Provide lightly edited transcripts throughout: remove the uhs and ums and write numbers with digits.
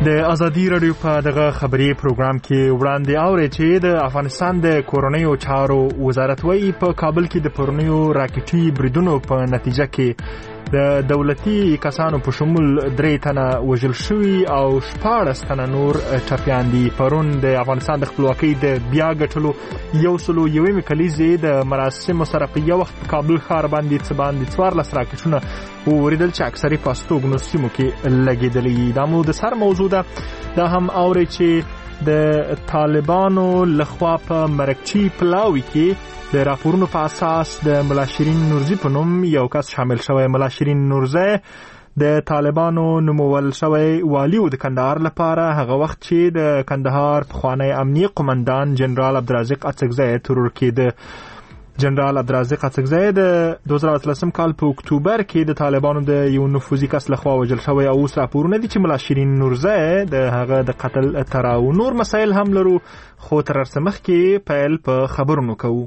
د ازادي رادیو په دغه خبري پروګرام کې وړاندې اوري چې د افغانستان د کورونیو چارو وزارت وايي په کابل کې د پرونیو راکټي بریدونو په نتیجه کې د دولتي کسانو په شمول 3 تنه وژل شوي او 14 تنه نور ټپیان دي. پرون د افغانستان د خپلواکۍ د بیا ګټلو 101 کلیزې د مراسمو سره په یو وخت کابل ښار باندې 14 راکټونه وریدل چې اکثري په استوګنو سیمو کې لګېدلې. دا مو د سر موضوع ده. دا هم اوري چې د طالبانو لخوا په مرکچی پلاوی کې د راپورونو په اساس د ملا شیرین نورزی په نوم یو کس شامل شوی. ملا شیرین نورزی د طالبانو نومول شوی والی د کندهار لپاره هغه وخت چې د کندهار پخوانی امنیه قومندان جنرال عبدالرزاق اڅکزی ترور کېده. جنرال عبدالرزاق اڅکزی د 2013 کال په اکتوبر کې د طالبانو د یو نفوذي کس لخوا وژل شوی او اوس راپورونه دي چې ملا شیرین نورزی د هغه د قتل تړاو. نور مسایل هم لرو خو تر څه مخکې پیل په خبرونو کوو.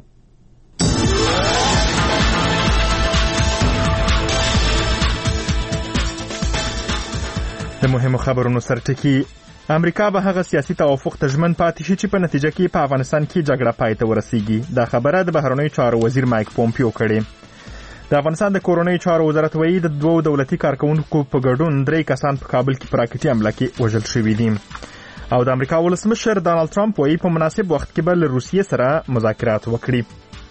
د مهمو خبرونو سرټکی امریکا به هغه سیاسي توافق ته ژمن پاتې شي چې په نتیجه کې په افغانستان کې جګړه پای ته ورسیږي. دا خبره د بهرنیو چارو وزیر مایک پومپیو کړې. د افغانستان د کورونیو چارو وزارت وایي د 2 دولتي کارکونکو په ګډون 3 کسان په کابل کې په راکټي حمله کې وژل شوي دي. او د امریکا ولسمشر ډانلډ ټرمپ وایي په مناسب وخت کې به له روسیې سره مذاکرات وکړي.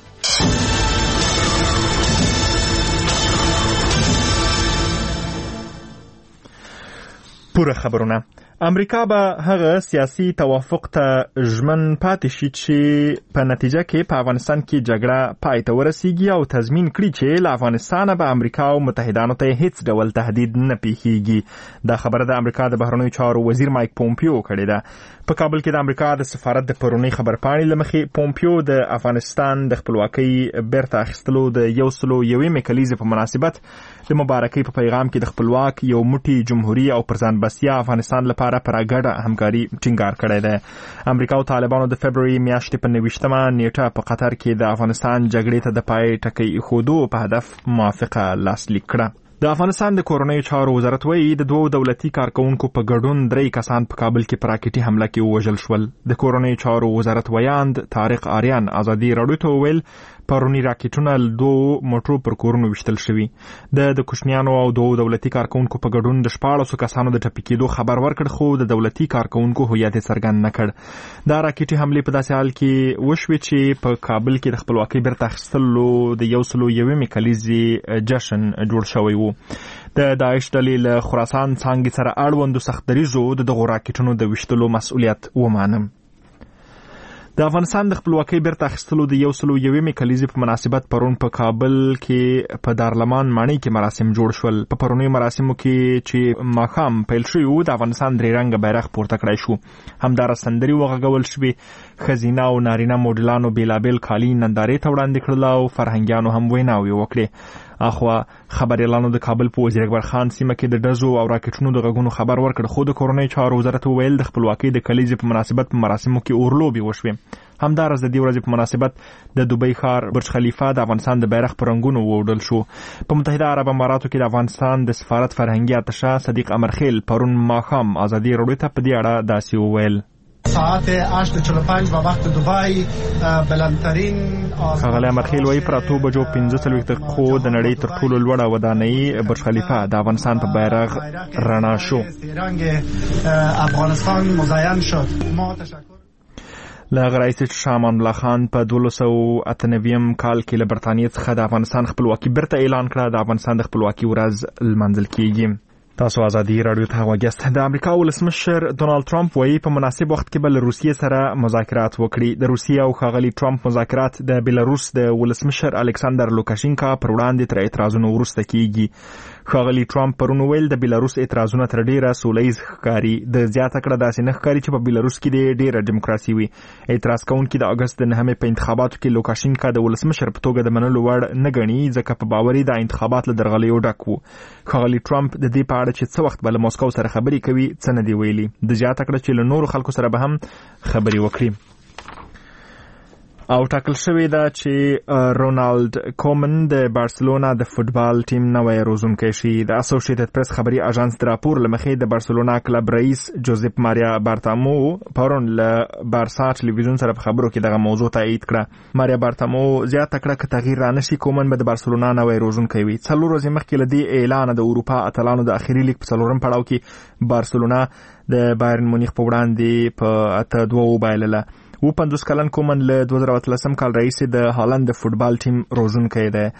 پوره خبرونه. امریکا به هغه سیاسي توافق ته ژمن پاتې شي چې په نتیجه کې په افغانستان کې جګړه پای ته ورسیږي او تضمین کړي چې له افغانستانه به امریکا او متحدانو ته هیڅ ډول تهدید نه پیښیږي. دا خبره د امریکا د بهرنیو چارو وزیر مایک پومپیو کړې ده. په کابل کې د امریکا د سفارت د پرونی خبرپاڼې لمخې پومپیو د افغانستان د خپلواکۍ بیرته اخیستلو د 101 کلیزې په مناسبت د مبارکۍ په پیغام کې د خپلواک یو موټی جمهوریت او پرځان بسیا افغانستان لپاره پر ګډه همکاري ټینګار کړی دی. امریکا او طالبانو د فبرवरी میاشتې په 29 نیټه په قطر کې د افغانستان جګړې ته د پای ټکی ایښودو په هدف موافقه لاسلیک کړه. د افغانستان د کورونیو چارو وزارت وایي د 2 دولتي کارکونکو په ګډون 3 کسان په کابل کې په راکټي حمله کې ووژل شول. د کورونیو چارو وزارت ویاند طارق آریان ازادي رادیو ته وویل پرونی راکټونه 2 موټرو پر کورونو وشتل شوي. د کوشنیانو او 2 دولتي کارکونکو په ګډون د 14 کسانو د ټپي کېدو خبر ورکړ خو د دولتي کارکونکو هویت څرګند نه کړ. دا راکټي حملې په داسې حال کې وشوې چې په کابل کې د خپلواکۍ بیرته اخیستلو د 101 کلیزې جشن جوړ شوی و. د داعش ډلې له خراسان څانګې سره اړوندو سختدریزو دغو راکټونو د وشتلو مسؤلیت ومانه. د افغانستان د خپلواکۍ بیرته اخیستلو د 101 کلیزې په مناسبت پرون په کابل کې په دارالمان ماڼۍ کې مراسم جوړ شول. په پرونیو مراسمو کې چې ماښام پیل شوي وو د افغانستان 3 رنګه بیرغ پورته کړی شو. همدارس سندرې وغږول شوې. ښځینه او نارینه موډلانو بېلابېل کالي نندارې ته وړاندې کړل او فرهنګیانو هم ویناوې وکړې. اخوا خبريالانو د کابل په وزیر اکبر خان سیمه کې د ډزو او راکټونو د غږونو خبر ورکړ خو د کورونیو چارو وزارت ویل د خپلواکۍ د کلیزې په مناسبت په مراسمو کې اورلوبې وشوې. همدارس د دې ورځې په مناسبت د دوبۍ ښار برج خلیفه د افغانستان د بیرغ په رنګونو ووډل شو. په متحده عرب اماراتو کې د افغانستان د سفارت فرهنګي اتشه صدیق امرخیل پرون ماښام ازادي رادیو ته په دې اړه داسې وویل. ساعت 8:45 و وقت دبی بلندترین ښاغلی امرخیل وایي پر 8:45 دقیقو د نړۍ تر ټولو لوړه ودانۍ برج خلیفه د افغانستان په بیرغ رڼا شو. افغانستان مزین شد. ما تشکر له رئیس شامان الله خان په 1298 کال کې له برتانیې څخه د افغانستان خپلواکي بیرته اعلان کړه. د افغانستان د خپلواکي ورځ لمانځل کیږي. تاسو ازادي رادیو ته غوږیاست. د امریکا ولسمشر ډونالډ ټرمپ وایي په مناسب وخت کې به له روسیې سره مذاکرات وکړي. د روسیې او ښاغلي ټرمپ مذاکرات د بیلاروس د ولسمشر الکساندر لوکاشینکا پر وړاندې تر اعتراضونو وروسته کیږي. ښاغلي ټرمپ پرون ویل د بیلاروس اعتراضونه تر ډیره سولیز ښکاري. د زیاته کړه داسې نه ښکاري چې په بیلاروس کې ډیره دیموکراسي وي. اعتراض کوونکي د اګست د 9 په انتخاباتو کې لوکاشینکا د ولسمشر په توګه د منلو وړ نه ګڼي ځکه په باوري د انتخابات له درغلیو ډک وو. ښاغلي ټرمپ د دې په اړه چې څه وخت به له موسکو سره خبرې کوي څه نه دی ویلي. د زیاته کړه چې له نورو خلکو سره به هم خبرې وکړي. او ټاکل شوې ده چې رونالد کومن د بارسلونا د فوتبال ټیم نوی روزونکی شي. د اسوسییټډ پریس خبري اژانس د راپور لمخې د بارسلونا کلب رئیس جوزیپ ماریا بارتامو پرون له بارسا ټلویزیون سره په خبرو کې دغه موضوع تایید کړه. ماریا بارتامو زیاته کړه چې تغییر را نشي کومن به د بارسلونا نوی روزونکی وي. 4 ورځې مخکې له دې اعلان د اروپا اتلانو د اخیری لیګ په 4م پړاو کې بارسلونا د بایرن مونیخ په وړاندې په 8-2 وبایلله. 50 کلن کومن له 2013 کال رئیس د هالند د فوتبال ټیم روزونکی دی.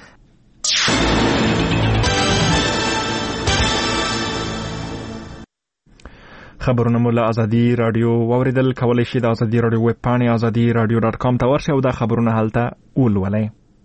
خبرونه مو له ازادي رادیو واوریدل. کولی شئ د ازادي رادیو ویب پاڼې azadi.radio.com ته ورشئ او دا خبرونه هلته ولولئ.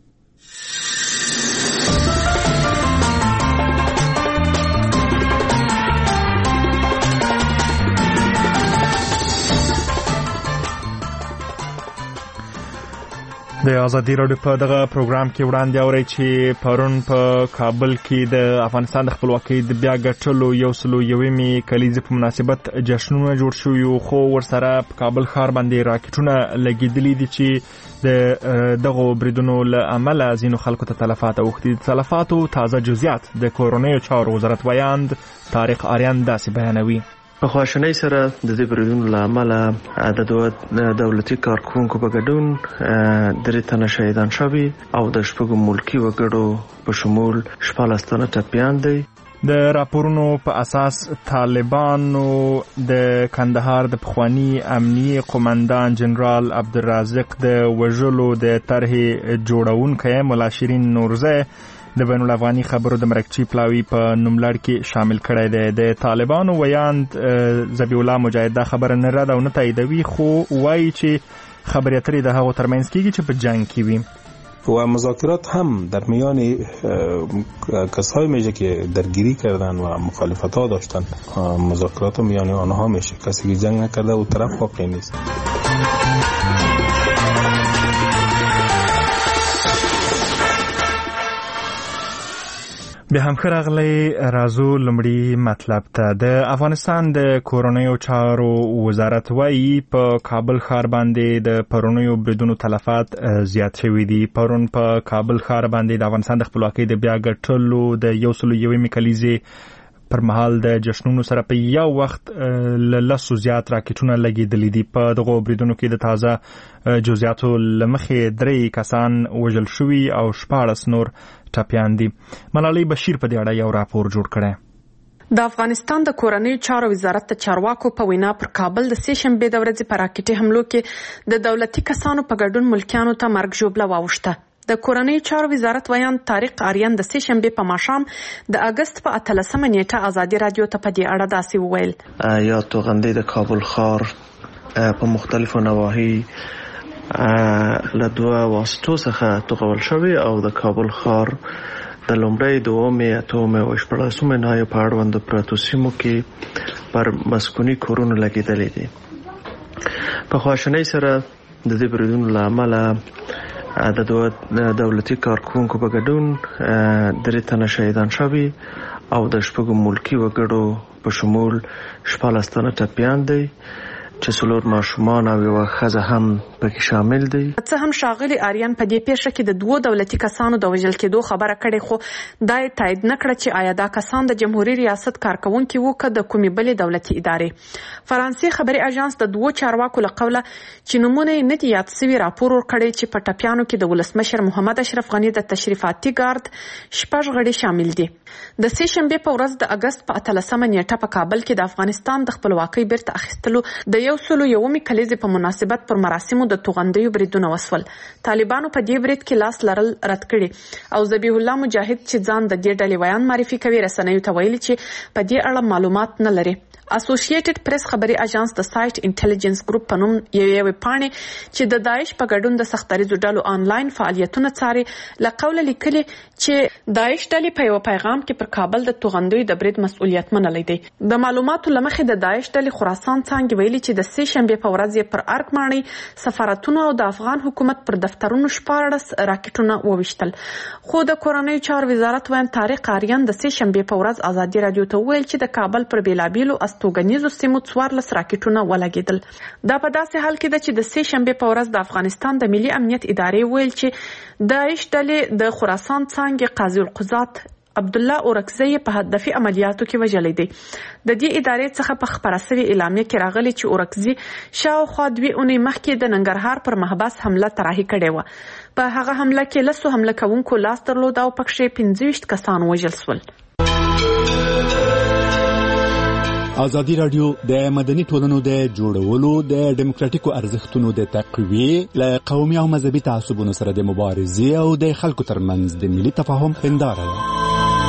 د ازادي رادیو په دغه پروګرام کې وړاندې اورئ چې پرون په کابل کې د افغانستان د خپلواکۍ د بیا ګټلو 101مې کلیزې په مناسبت جشنونه جوړ شوي، خو ورسره په کابل ښار باندې راکټونه لګېدلي دي چې د دغو بریدونو له امله ځینو خلکو ته تلفات اوښتي. د تلفاتو تازه جزئیات د کورنیو چارو وزارت ویاند طارق آریان داسې بیانوي. په خواشنۍ سره د دې بریدونو له امله د دولتي کارکوونکو په ګډون 3 تنه شهیدان شوي او د 6 ملکي وګړو په شمول 14 تنه ټپیان دي. د راپورونو په اساس طالبانو د کندهار د پخوانی امنیي قومندان جنرال عبدالرازق د وژلو د طرحې جوړونکی ملا شیرین نورزی د بین الافغاني خبرو د مرکچی پلاوی په نوملړ کې شامل کړی دی. د طالبانو ویاند ذبیح الله مجاهد دا خبره نه رد او نه تاییدوي، خو وایي چې خبرې اترې د هغو ترمنځ کېږي چې په جنگ کې وي. و مذاکرات هم در میان کسایی میشه که درگیری کردن و مخالفت ها داشتن. مذاکرات میان آنها میشه، کسی که جنگ نکرده او طرف واقعی نیست. به هم راغلی رازو لمړي مطلب ته. د افغانستان د کورنیو چارو وزارت وایي په کابل ښار باندې د پرونیو بریدونو تلفات زیات شوي دي. پرون په کابل ښار باندې د افغانستان د خپلواکۍ د بیا ګټلو د 101مې کلیزې پر مهال د جشنونو سره په یو وخت له 10 زیات راکټونه لګېدلي دي. په دغو بریدونو کې د تازه جزئیاتو له مخې 3 کسان وژل شوي او 14 نور ټپیان دي. ملالۍ بشیر په دې اړه یو راپور جوړ کړی. د افغانستان د کورنیو چارو وزارت د چارواکو په وینا پر کابل د سې شنبې د ورځې په راکټي حملو کې د دولتي کسانو په ګډون ملکیانو ته مرګ ژوبله واوښته. د کورنیو چارو وزارت ویاند طارق آریان د سې شنبې په ماښام د اگست په 18 نیټه ازادي رادیو ته په دې اړه داسې وویل. یا توغندې د کابل ښار په مختلفو نواحي له 2 واسطو څخه توغول شوی او د کابل ښار د لومړی 2 اتومه او 14 نهایي په اړوند پراتو سیمو کې پر مسکونی کورونه لګیدلې دي. په خواشنۍ سره د دې بریدونو له امله د دولتي کارکوونکو په ګډون 3 تنه شهیدان شوي او د 6 ملکي وګړو په شمول 14 تنه ټپیان دي چې 4 ماشومان او یوه ښځه هم پکې شامل دي. څه هم ښاغلي آریان په دې پیښه کې د 2 دولتي کسانو د وژل کېدو خبره کړې، خو دا یې تایید نه کړه چې آیا دا کسان د جمهوریت ریاست کارکوونکي وو که د کومې بلې دولتي ادارې. فرانسې خبري اژانس د 2 چارواکو له قوله چې نومونه یې نه دي یاد سوي راپور ورکړی چې په ټپیانو کې د ولسمشر محمد اشرف غني د تشریفاتي ګارد 6 غړي شامل دي. د سې شنبې په ورځ د اگست په 18 نیټه په کابل کې د افغانستان د خپلواکۍ بیرته اخیستلو د 101مې کلیزې په مناسبت پر مراسمو د توغندیو بریدونه وسول. طالبانو په دې برید کې لاس لرل رد کړي او ذبیح الله مجاهد چې ځان د دې ډلې ویان معرفي کوي رسنیو ته ویلي چې په دې اړه معلومات نه لري. اسوسییټډ پریس خبري اژانس د سایت انټيليجنس ګروپ په نوم یو پاڼې چې د داعش په ګډون د سختریزو ډلو آنلاین فعالیتونه څاري له قوله لیکلي چې داعش ډلې په یو پیغام کې پر کابل د توغندیو د برید مسؤلیت منلی دی. د معلوماتو لمخې د داعش ډلې خراسان څانګې ویلي چې د سې شنبې په ورځ یې پر ارګ ماڼۍ سفارتونو او د افغان حکومت پر دفترونو 14 راکټونه وویشتل. خو د کورنیو چارو وزارت ویاند طارق آریان د سې شنبې په ورځ ازادي رادیو ته وویل چې د کابل پر بیلابیلو هستوګنیزو سیمو 14 راکټونه ولګېدل. دا په داسې حال کې ده چې د سې شنبې په ورځ د افغانستان د ملي امنیت ادارې ویل چې داعش ډلې د خراسان څانګې قاضي القضات عبدالله اورکزی په هدفي عملیاتو کې وژلی دی. د دې ادارې څخه په خپره شوې اعلامیه کې راغلي چې اورکزی شاوخوا 2 اونۍ مخکې د ننګرهار پر محبس حمله طراحي کړې وه. په هغه حمله کې 10 حمله کوونکو لاس درلود او پکښې 25 کسان وژل شول. ازادي راډیو د مدني ټولنو د جوړولو د ډیموکراتیکو ارزښتونو د تقویې له قومي او مذهبي تعصبونو سره د مبارزې او د خلکو ترمنځ د ملي تفاهم هنداره ده.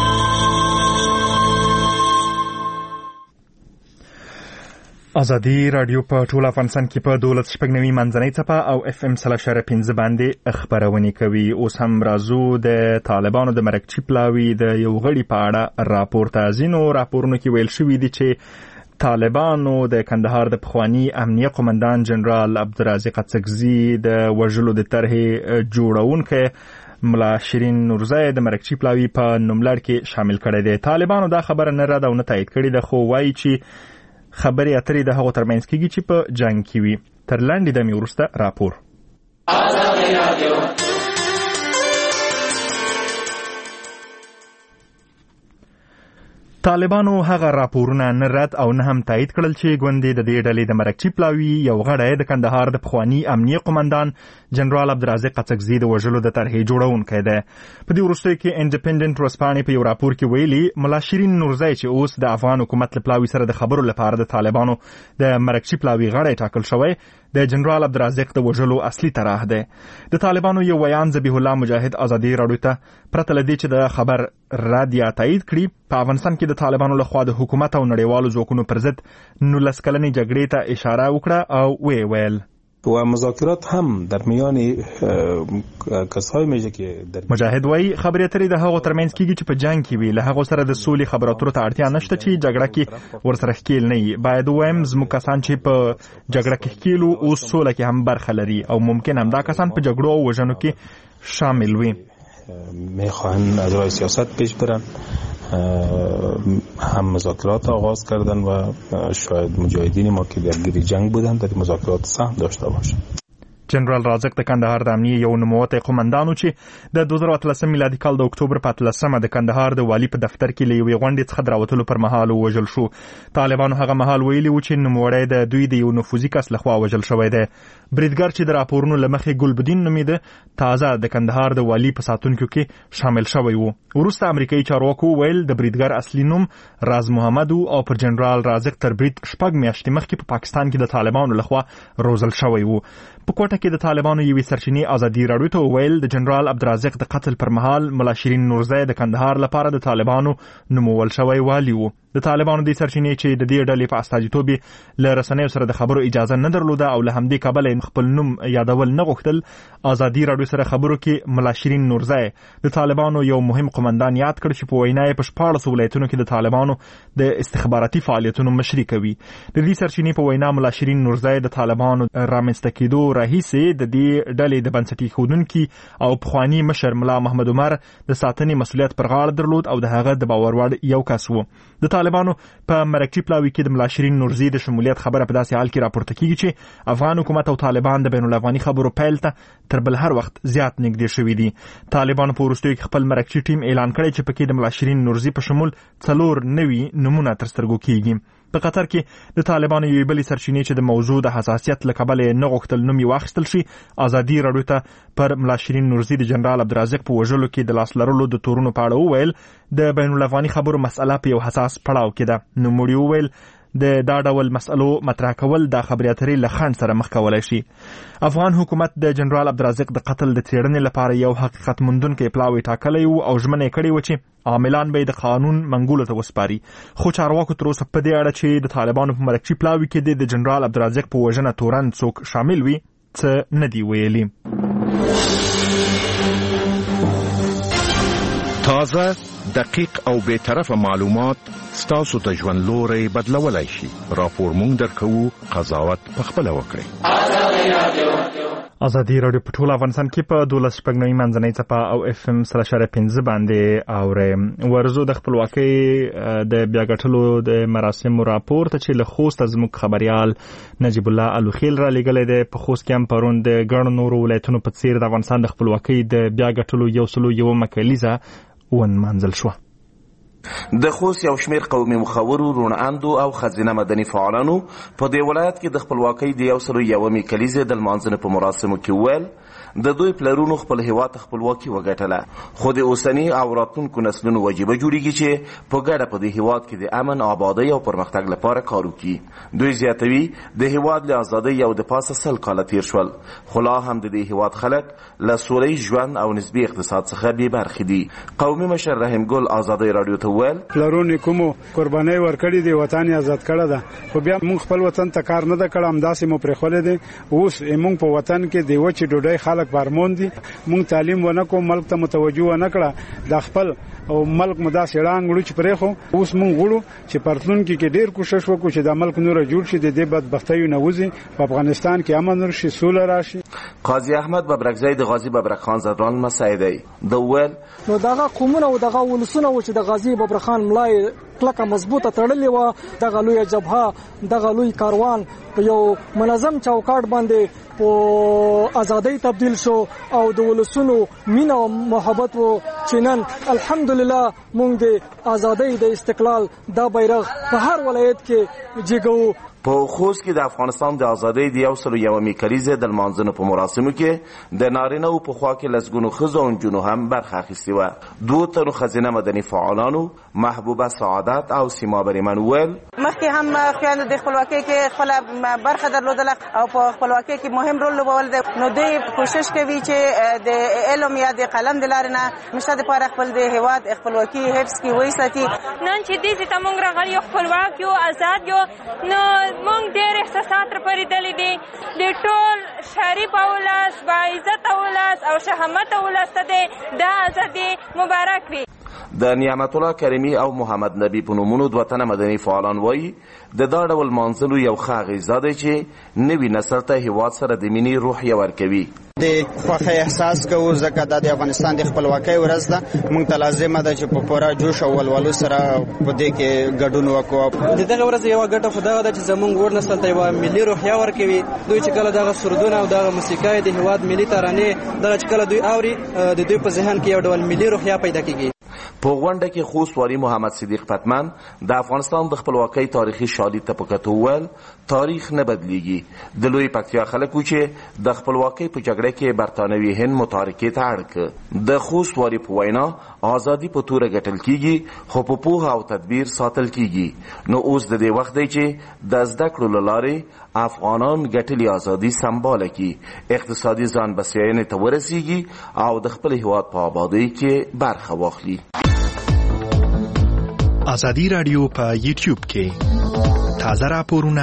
ازادي راډیو په ټول افغانستان کې په 12 منځنۍ څپه او FM 3.5 باندې خبرونه کوي. اوس هم راځو د طالبانو د مرکچی پلاوی د یو غړي په اړه راپورته. ځینو راپورونو کې ویل شوی دی چې طالبانو د کندهار د پخوانی امنیه قومندان جنرال عبدالرازق اڅکزي د وژلو د طرحې جوړونکو ملا شیرین نورزی د مرکچی پلاوی په نوملړ کې شامل کړی دی. طالبانو دا خبره نه رد او نه تایید کړې ده، خو وایي چې خبرې اترې د هغو ترمنځ کېږي چې په جنگ کې وي. تر لنډې دمې وروسته راپور. طالبانو هغه راپورونه نه رد او نه هم تایید کړل چې ګوندې د دې ډلې د مرکچی پلاوی یو غړی د کندهار د پخوانی امنیه قومندان جنرال عبدالرازق اڅکزي د وژلو د طرحې جوړونکی دی. په دې وروستیو کې انډیپندنت ورځپاڼې په یو راپور کې ویلي ملا شیرین نورزی چې اوس د افغان حکومت له پلاوي سره د خبرو لپاره د طالبانو د مرکچی پلاوي غړی ټاکل شوی د جنرال عبدالرازق د وژلو اصلي طرح دی. د طالبانو یو ویان ذبیح الله مجاهد ازادي راډیو ته پرته له دې چې د خبر رد یا تایید کړي په افغانستان کې د طالبانو لخوا د حکومت او نړیوالو ځواکونو پر ضد 19 کلنې جګړې ته اشاره وکړه او ویل و مذاکرات هم در میان کسای میشه که در مجاهد وای خبرې اترې د هغو ترمنځ کېږي چې په جنگ کې وي. له هغو سره د سولې خبرو اترو ته اړتیا نشته چې جګړه کې ورسره ښکیل نه وي. باید ووایم زموږ کسان چې په جګړه کې ښکیل وو اوس سوله کې هم برخه لري او ممکن هم دا کسان په جګړو او وژنو کې شامل وي. میخواهن از راه سیاست پیش برن، هم مذاکرات آغاز کردن و شاید مجاهدین ما که درگیر جنگ بودن در مذاکرات سهم داشته باشن. جنرال رازق د کندهار د امنیه یو نوموتی قومندان چې د 2013 میلادي کال د اکتوبر په 13 د کندهار د والی په دفتر کې له یوې غونډې څخه دراوتلو پر مهال وژل شو. طالبانو هغه مهال ویلي و چې نوموړی د دوی د یو نفوذي کس لخوا وژل شوی دی. بریدګر چې د راپورونو له مخې ګلبدین نومیده تازه د کندهار د والی په ساتونکو کې شامل شوی و. وروسته امریکایي چارواکو ویل د بریدګر اصلي نوم راز محمد او پر جنرال رازق تر برید 6 میاشتې مخکې په پاکستان کې د طالبانو لخوا روزل شوی و. په کوټه کې د طالبانو یوې سرچینې ازادي راډیو ته ویل د جنرال عبدالرازق د قتل پر مهال ملا شیرین نورزی د کندهار لپاره د طالبانو نومول شوی والی و. د طالبانو د سرچینې چې د دې ډلې په استازیتوب له رسنیو سره د خبرو اجازه نه درلوده او له همدې کبله خپل نوم یادول نه غوښتل، ازادي راډیو سره خبرو کې ملا شیرین نورزی د طالبانو یو مهم قومندان یاد کړ چې په وینا یې په 14 ولایتونو کې د طالبانو د استخباراتي فعالیتونو مشري کوي. د دې سرچینې په وینا ملا شیرین نورزی د طالبانو رامنځته کېدو راهیسې د دې ډلې د بنسټي ښودونکي او پخوانی مشر ملا محمد عمر د ساتنې مسؤلیت پر غاړه درلود او د هغه د باور وړ یو کس و. د طالبانو په مرکچی پلاوی کې د ملا شیرین نورزی د شمولیت خبره په داسې حال کې راپورته کیږي چې افغان حکومت او طالبان د بین الافغاني خبرو پیل ته تر بل هر وخت زیات نږدې شوي دي. طالبانو په وروستیو کې خپل مرکچی ټیم اعلان کړی چې پکې د ملا شیرین نورزی په شمول 4 نوي نمونه تر سترګو کیږي. په قطر کې د طالبانو یوې بلې سرچینې چې د موضوع د حساسیت له کبله نه غوښتل نوم یې واخیستل شي، ازادي راډیو ته پر ملا شیرین نورزی د جنرال عبدالرازق په وژلو کې د لاس لرلو د تورونو په اړه وویل د بین الافغاني خبرو مسأله په یو حساس پړاو کې ده. نوموړي وویل د دا ډول مسألو مطرح کول د خبرې اترې له خنډ سره مخ کولی شي. افغان حکومت د جنرال عبدالرازق د قتل د څېړنې لپاره یو حقیقت موندونکی پلاوی ټاکلی و او ژمنه یې کړې وه چې عاملان به د قانون منګولو ته وسپاري. خو چارواکو تر اوسه په دې اړه چې د طالبانو په مرکچي پلاوي کې د جنرال عبدالرازق په وژنه تورن څوک شامل وي څه نه دي ویلي. تازه، دقیق او بی‌طرفه معلومات ستاسو ته ژوند لوري بدلولای شي. راپور مونږ درکوو، قضاوت پخپله وکړئ. ازادي رادیو په ټول افغانستان کې په 12 منځنۍ څپه او FM 3.5 باندې اوري ورزو د خپلواکۍ د بیاګټلو د مراسمو راپور ته چې له خوست زموږ خبريال نجیب الله الوخیل را لګلې ده په خوست کې هم پرون د ګڼ نورو ولایتونو په څیر د افغانستان د خپلواکۍ د بیاګټلو یو مکلیزه ون منزل شو. د خوست یو شمیر قومي مخورو روناندو او خزینه مدني فعالانو په دې ولایت کې د خپلواکۍ د یو کلیزه د لمانځنې په مراسمو کې ویل د دوی پلرونو خپل هیواد خپلواکي وګټله خو د اوسنی او راتلونکو نسلونو واجب جوړیږي چې په ګډه په دې هیواد کې د امن آبادی او پرمختګ لپاره کار وکړي. دوی زیاتوي د هیواد له ازادۍ او د پاسه 100 کاله تیر شول خو لا هم د دې هیواد خلک له سولې ژوند او نسبی اقتصاد څخه بې برخې دي. قومي مشر رحیم ګل ازادي رادیو ته ویل پلرونو کومو قرباني ورکړي دي وطن آزاد کړه ده خو بیا موږ خپل وطن ته کار نه کړم همداسې مو پرې خولې دي اوس موږ په وطن کې دی وچې ډوډۍ خلک پرمون دي مونږ تعلیم ونکو ملک ته متوجه ونکړه د خپل او ملک مدا سړان غړو چې پرې خو اوس مونږ غړو چې پرتلون کې ډیر کوشش وکړو چې د ملک نور جوړ شي د دې بدبختۍ نه وځي په افغانستان کې امن ورشي سوله راشي. قاضي احمد ببرکزی د غازی ببرک خان زدران مساعدی د ول نو دغه قومونه او دغه ولسونه و چې د غازی ببرک خان ملای کلکه مضبوطه تړلې و دغه لوی جبهه دغه لوی کاروان په یو منظم چوکاټ باندې په ازادۍ تبدیل شو او د ولسونو مینه او محبت و چنن الحمدلله مونږ د ازادۍ د استقلال دا بیرغ په هر ولایت کې جګو. په خوست کې د افغانستان د ازادۍ د یو کلیزه د لمانځنو په مراسمو کې د نارینه او په خوا کې لسګونو ښځو او نجونو هم برخه اخیستې وه. 2 تنو خزینه مدني فعالانو محبوبه سعادت او سیما بریمن ویل مخکې هم خویندو د خپلواکۍ کې خپله برخه درلودله او په خپلواکۍ کې مهم رول لوبول دی نو دوی کوشش کوي چې د علم یا د قلم د لارې نه همیشه دپاره خپل د هیواد خپلواکي حفظ کړي وساتي. نن چې دې ته موږ راغلي یو خپلواک یو آزاد یو نو مونږ ډېر احساسات راپارېدلي دي د ټول شریف اولس باعزت اولس او شهامت اولس ته د دا ازادي مبارک وي. د نعمت الله کریمی او محمد نبی په نومونو 2 تنه مدني فعالان وایي د دا ډول مانځلو یو ښه اغېزه دی چې نوي نسل ته هیواد سره د مینې روحیه ورکوي. د خوښۍ احساس کوو ځکه دا د افغانستان د خپلواکۍ ورځ ده موږ ته لازمه ده چې په پوره جوش او ولولو سره په دې کې ګډون وکړو. د دغه ورځ یوه ګټه خو دغه ده چې زموږ ور نسل ته یوه ملي روحیه ورکوي. دوی چې کله دغه سرودونه او دغه موسیقۍ د هیواد ملي ترانې دغه چې کله دوی اوري د دوی په ذهن کې یو ډول ملي روحیه پیدا کېږي. په غونډه کې خوست والي محمد صدیق پتمن د افغانستان د خپلواکۍ تاریخي شالید ته په کتو ویل تاریخ نه بدلیږي. د لوی پکتیا خلکو چې د خپلواکۍ په جګړه کې برتانوي هند متارکې ته اړ کړ. د خوست والي په وینا ازادي په توره ګټل کیږي خو په پوهه او تدبیر ساتل کیږي. نو اوس د دې وخت دی چې د زده کړو له لارې افغانان ګټلې ازادي سمباله کړي اقتصادي ځان بسیاینې ته ورسیږي او د خپل هیواد په آبادۍ کې برخه واخلي. ازادي رادیو په یوټیوب کې تازه راپورونه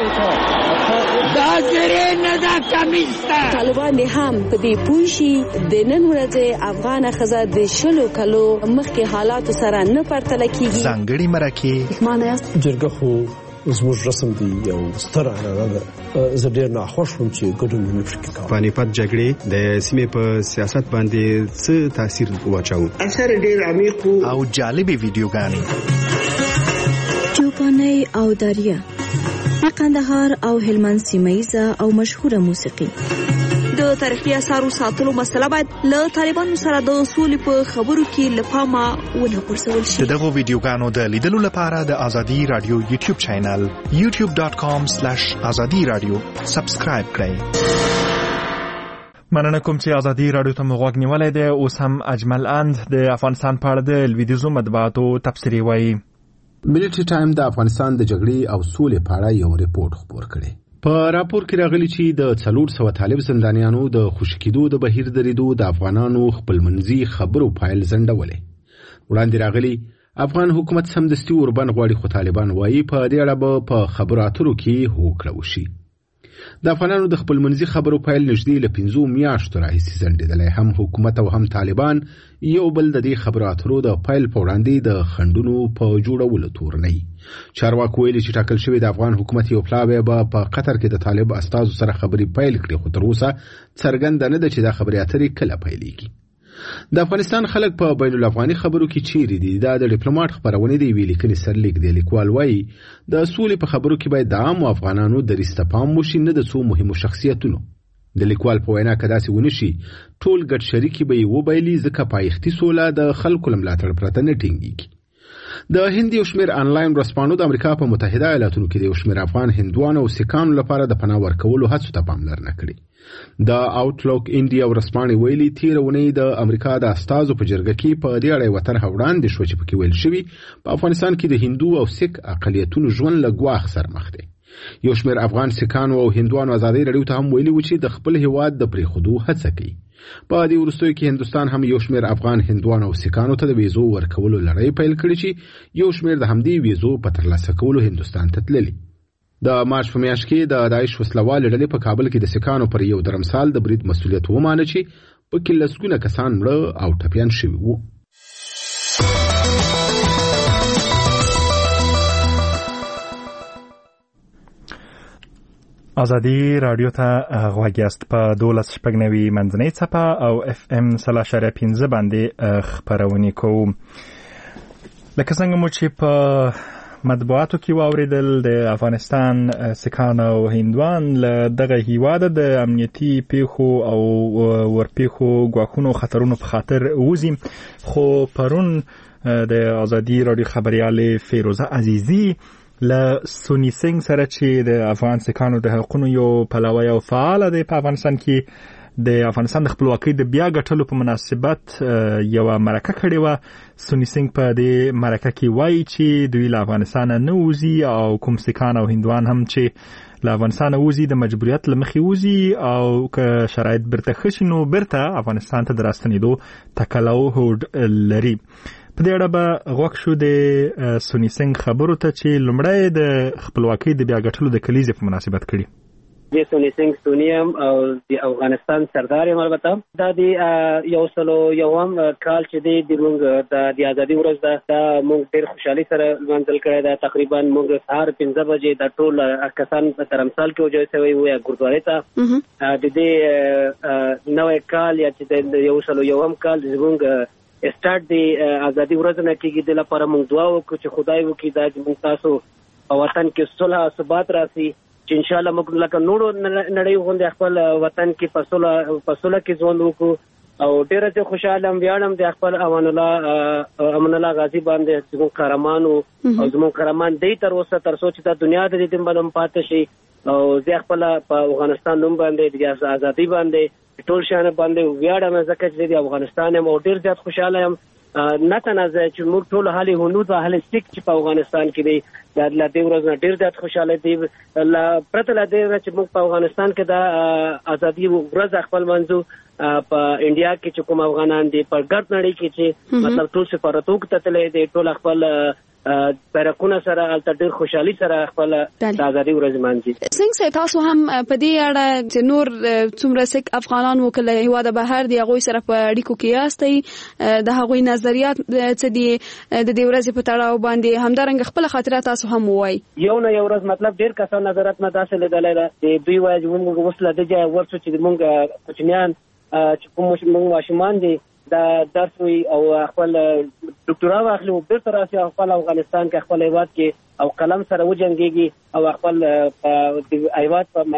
دا زری نه دا کمیسته طالبان هم په دې پوښي د نن ورځې افغان خزه د شلو کلو مخکې حالات سره نه پرتله کیږي. ځانګړي مرکه معنی جرګه خو زموږ رسم دی یو ستر عنعنه ده. زه ډېر ناخوښ وم چې ګډون مې پکې کاوه. پانیپت جګړې د سیمې په سیاست باندې څه تاثیر واچاوه؟ اثر ډېر عمیق او جالبې ویډیوګانې چوپانۍ او دریا په قندهار او هلمند سیمه او مشهوره موسیقي. د تاریخي اثارو ساتلو مسله باید له طالبانو سره د سولې په خبرو کې له پامه ونه غورځول شي. دغه ویډیوګانو د لیدلو لپاره د ازادي رادیو یوټیوب چینل youtube.com/azadi-radio سبسکرایب کړئ. مننه کوم چې ازادي رادیو ته مو غوږ نیولی دی. اوس هم اجمل اند د افغانستان په اړه د لویدیځو مطبوعاتو تبصرې وایي. ملټری ټایم د افغانستان د جګړې او سولې په اړه یو ریپورت خپور کړی. په راپور کې راغلي چې د 400 طالب زندانیانو د خوشی کېدو د بهیر دریدو د افغانانو خپلمنځي خبرو فایل زندولې. وړاندې راغلي افغان حکومت سمدستي اوربان غواړي خو طالبان وایي په دې اړه به په خبرو اترو کې هوکړه وشي. د افغانانو د خپلمنځي خبرو پیل نږدې له 5 میاشتو راهیسې ځنډېدلی. هم حکومت او هم طالبان یو بل د دې خبرو اترو د پیل په وړاندې د خنډونو په جوړولو تور نه وي. چارواکو ویلي چې ټاکل شوی د افغان حکومت یو پلاوی به په قطر کې د طالب استازو سره خبرې پیل کړي، خو تر اوسه څرګنده نه ده چې دا خبرې اترې کله پیلېږي. د افغانستان خلک په بین الافغاني خبرو کې چیرې دي؟ دا د ډیپلوماټ خبرونه دی ویلي کني سرلیک دی. لیکوال وایي د سولې په خبرو کې باید د عام افغانانو د رستپام وشي، نه د څو مهمو شخصیتونو. د لیکوال په وینا که داسې ونه شي ټول ګډ شریکي به یې وبایلي، ځکه پایښتي سوله د خلکو له ملاتړ پرته نه ټینګېږي. د هند یو شمېر آنلاین ورځپاڼو د امریکا په متحده ایالاتونو کې د یو شمېر افغان هندوانو او سیکانو لپاره د پناه ورکولو هڅو ته پاملرنه کړې. د آوټلوک انډیا ورځپاڼې ویلي تېره اونۍ د امریکا د استازو په جرګه کې په دې اړه یوه طرحه وړاندې شوه چې پکې ویل شوي په افغانستان کې د هندو او سیک اقلیتونو ژوند له ګواښ سره مخ دی. یو شمېر افغان سیکانو او هندوانو ازادۍ راډیو ته هم ویلي و چې د خپل هیواد د پرېښودو هڅه کوي. په دې وروستیو کې هندوستان هم یو شمېر افغان هندوانو او سیکانو ته د ویزو ورکولو لړۍ پیل کړې چې یو شمېر د همدې ویزو په ترلاسه کولو هندوستان ته تللي. د مارچ په میاشت کې د داعش وسلوالې ډلې په کابل کې د سیکانو پر یو درمسال د برید مسؤلیت ومانه چې پکې لسګونه کسان مړه او ټپیان شوي وو. ازادي رادیو ته غوږ یاست. په 12.90 منځنۍ څپه او FM 3.5 باندې خپرونې کوو. لکه څنګه مو چې په مطبوعاتو کې واوریدل د افغانستان سیکان او هندوان له دغه هیواده د امنیتي پیښو او ورپیښو ګواښونو خطرونو په خاطر وځي. خو پرون د ازادي رادیو خبريالې فیروزه عزیزی له سونی سنگ سره چې د افغان سیکانو د حقوقو یو پلوی او فعال دی په افغانستان کې د افغانستان د خپلواکۍ د بیا ګټلو په مناسبت یو مرکه کړې و. سونی سنگ په دې مرکه کې وایي چې دوی له افغانستان نه وځي او کوم سیکان او هندوان هم چې له افغانستان وځي د مجبوریت له مخې وځي او که شرایط برته ښه شي نو برته افغانستان ته د راستنېدو تکل او هوډ لري. په دې اړه به غوږ شو د سونی سنگ خبرو ته چې لومړی د خپلواکۍ د بیا ګټلو د کلیزې په مناسبت کړي. د سونی سنگ سونیم او د افغانستان سردار یم. البته دا د 101 کال چې د موږ د ازادي ورځ ده موږ ډېر خوشحالي سره لمانځل کړی ده. تقریبا موږ سهار 15 بجې د ټول کسان په ترمسال کې وجوه شوی و یا ګردوارې ته د دې نوې کال یا چې د 101 کال زموږ سٹارټ د ازادي ورځ نه کېږي. د لپاره موږ دعا وکړو چې خدای وکړي دا چې موږ تاسو په وطن کې صلح او ثبات راسي، چې ان شاء الله موږ لکه نورو نړۍ غوندې خپل وطن کې په صلح کې ژوند وکړو. او ډېر زه خوشاله ام ویاړم د خپل امان الله غازی باندې چې موږ قهرمان او زموږ قهرمان دی تر اوسه تر څو چې د دنیا د دې بلم پاتې شي. او زه خپل په افغانستان نوم باندې د ازادي باندې ټول شان باندې ویاړم ځکه چې د افغانستان یم او ډېر زیات خوشاله یم. نه تنازع چې موږ ټول اهل هنود او اهل سیک چې په افغانستان کې دی د دې ورځ نه ډېر زیات خوشاله دي. پرته له دې چې موږ په افغانستان کې د ازادي ورځ خپل منځو په انډیا کې چې کوم افغانان دي په ګرد نړۍ کې چې مطلب ټول سفارتونو ته تللی دي ټول خپل پیرکونه سره الته ډېر خوشحالي سره خپل د ازادي ورځ مانځي. څنګه ستا هم په دې اړه چې نور څومره سیک افغانان وکړي هیواد بهر دی هغوی سره په اړیکو کې یاستئ د هغوی نظریات څه دي د دې ورځې په تړاو باندې همدارنګه خپل خاطرات تاسو هم ووایي. یو نه یو ورځ مطلب ډېر کسان نظرات نه داسې لیدلی ده چې دوی وایي چې موږ اوس له دې ځایه ورسو چې موږ کوچنیان چې کوم موږ ماشومان دي دا درس وي او خپل ډاکټرا واخلي او بیرته راسي خپل افغانستان کې خپل هیواد کې او قلم سره وجنګيږي او خپل هیواد په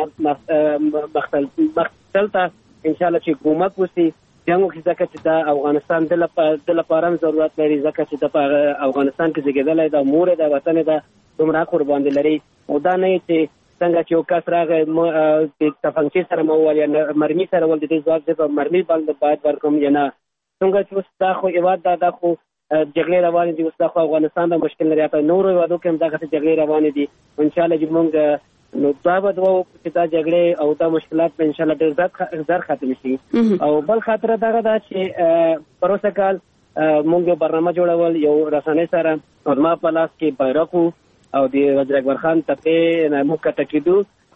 مختل ته ان شاء الله چې حکومت وسی څنګه چې ځکه چې د افغانستان د لپاره ضرورت لري ځکه چې د افغانستان کې زیږیدل د مور د وطن د دومره قربان لري او دا نه چې څنګه چې یو کس راغی د تفنګچې سره مو ول یا مرمي سره ول د دې ځواب د مرمي باندې باید ورکوم یا نه څنګه چې اوس دا خو هیواد دا خو جګړې روانې دي اوس دا خو افغانستان د مشکل لري په نورو هیوادو کې هم دغه جګړې روانې دي ان شاء الله چې موږ نو دا به دوه چې دا جګړې او دا مشکلات په ان شاء الله ډېر زر ختم شي. او بل خاطر دغه دا چې پروسه کال موږ برنامه جوړول یو رسنۍ سره او ما په لاس کې بیرغ او د وزیر اکبر خان ته موږ کټکېدو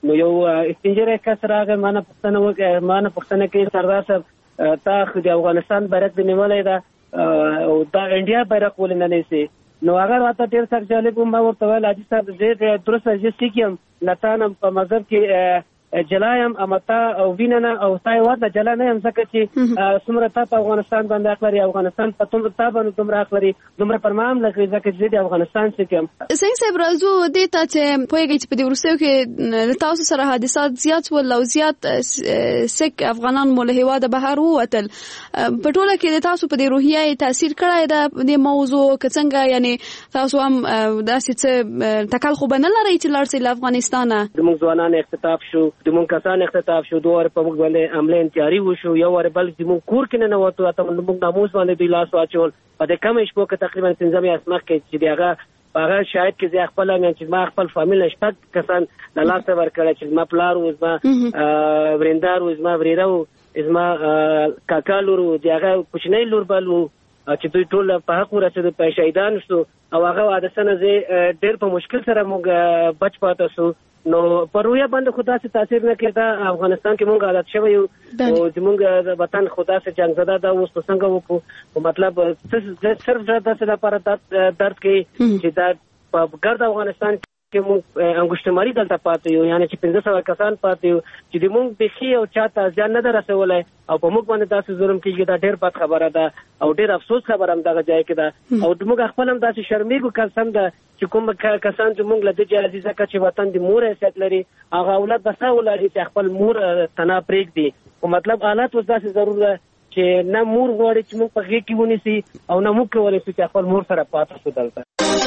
نو یو سپینجره کس راغی ما نه پوښتنه کوي سردار صاحب تا خو د افغانستان بیرغ دې نیولی ده او دا انډیا بیرغ ولې نه نیسي نو هغه راته ډېر سخت جالب و. ما ورته ویل حاجي صاحب زه درسته زه سیک یم له تا نه په مذهب کې جلا یم اما تا او وینه نه او تا هېواد نه جلا نه یم ځکه چې څومره تا په افغانستان باندې حق لري افغانستان په تا باندې دومره حق لري دومره پر ما هم لګوي ځکه چې زه د افغانستان سیک یم. څنګه صاحب راځو دې ته چې پوهېږئ چې په دې وروستیو کې د تاسو سره حادثات زیات شول او زیات سیک افغانان مو له هېواده بهر ووتل په ټوله کې د تاسو په دې روحیه یې تاثیر کړی ده دې موضوع که څنګه یعنې تاسو هم داسې څه ټکل خو به نه لرئ چې لاړ شئ له افغانستانه. زموږ ځوانان اختطاف شو زموږ کسان اختطاف شو 2 واره په موږ باندې حمله انتحاري وشو 1 واره بل زموږ کور کې نه وته ته موږ ناموس باندې دوی لاس واچول په دې کم شپو کې تقریبا 15 اسمخ کې چې هغه شاید کې زه خپل نه چې ما خپل فامیل شپږ کسان د لاس ورکړل چې ما پلار و ما ورندار و ما وریرو زما کاکا لور دی هغه کوچنی لور بل چې دوی ټول په حق ورسېدل په شهیدان شو او هغه عادتونه زه ډېر په مشکل سره موږ بچ پاتې شو نو پر رویا باندې خدا سے تاثیر نه کړه. افغانستان کې مونږ عادت شوی یو او زمونږ د وطن خدا سے جنگ زده دا اوس څنګه وکړو مطلب صرف د لپاره درد کوي چې دا په ګرد افغانستان کې مونږ انګشتماري دلته پاتې یو یعنی چې 1500 کسان پاتې یو چې د مونږ بخي او چاته ځان نه رسولای او په موږ باندې تاسو ظلم کیږي دا ډېر بد خبره ده او ډېر افسوس خبره هم دغه ځای کې ده او موږ خپل هم داسې شرمېږو قسم ده چې کوم کسان چې موږ له دې ځای ځکه چې وطن د مور حیثیت لري هغه اولاد بس اولاد چې خپل مور تنا پرېږدي او مطلب حالات اوس داسې ضرور ده چې نه مور غواړي چې موږ په غېږ کې ونیسي او نه موږ کولی شو چې خپل مور سره پاتې شو دلته.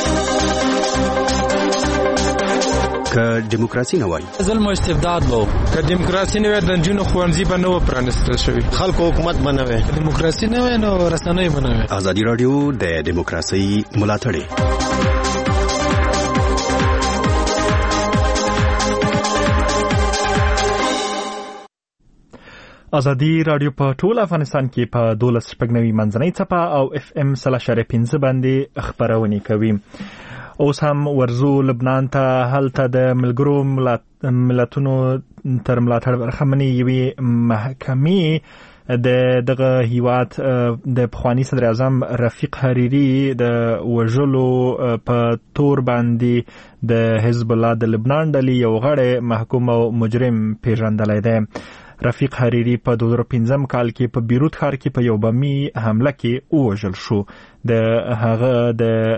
که دیموکراسي نه وای ظلم او استبداد وو که دیموکراسي نه وای د جنونو خوانځي به نه پرانستل شوی خلکو حکومت به نه وای دیموکراسي نه وای نو رسنۍ به نه وای. ازادي رادیو د دیموکراسي ملاتړ ازادي رادیو په ټول افغانستان کې په 12.9 منځنۍ څپه او FM 3.5 باندې خبرونه کوي. اوس هم ورزو لبنان ته هلته د ملګرو ملتونو تر ملاتړ برخمنې یوې محکمې دغه هیواد د پخوانی صدر اعظم رفیق حریری د وژلو په تور باندې د حزب الله د لبنان ډلې یو غړی محکوم او مجرم پیژندلی دی. رفیق حریری په 2015 کال کې په بیروت ښار کې په یو بمي حمله کې ووژل شو. د هغه